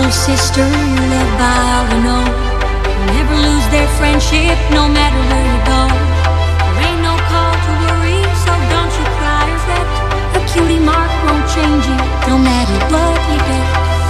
little sister, you're loved by all you know. Never lose their friendship, no matter where you go. There ain't no call to worry, so don't you cry or fret. A cutie mark won't change you, no matter what you get.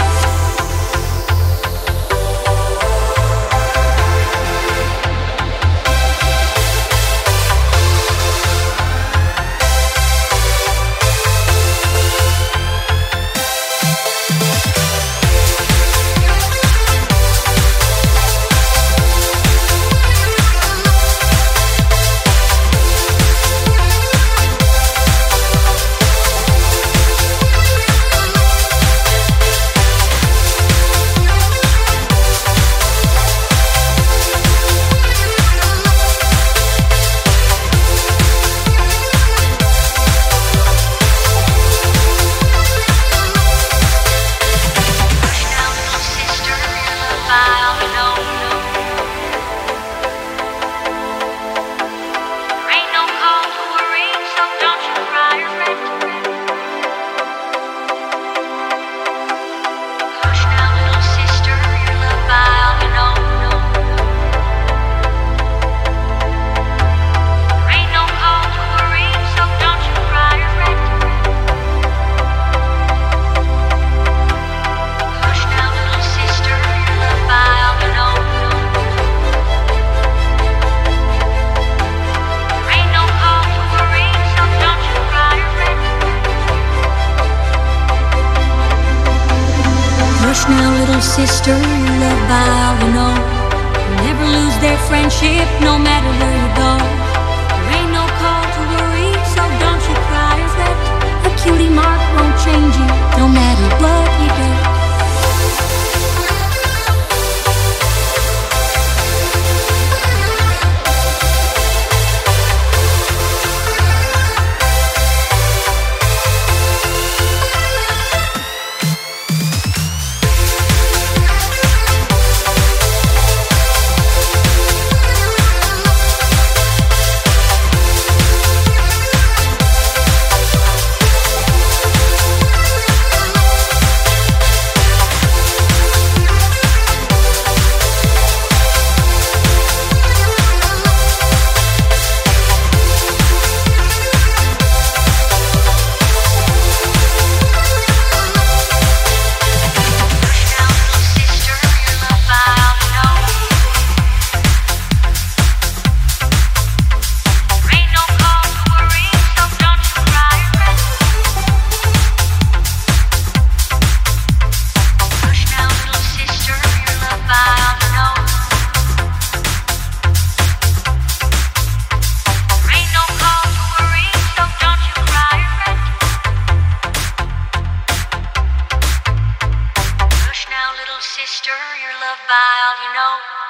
Now, little sister, you're loved by all you know. Never lose their friendship, no matter where you go. There ain't no call to worry, so don't you cry or fret. A cutie mark won't change you, no matter what you get. Sister, you're loved by all you know.